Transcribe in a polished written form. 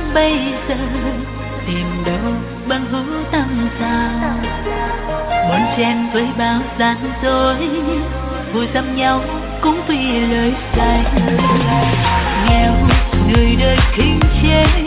bây giờ tìm đâu bằng hữu tâm sao, bon chen với bao gian dối, vui xăm nhau cũng vì lời say. Nghèo người đời khinh chế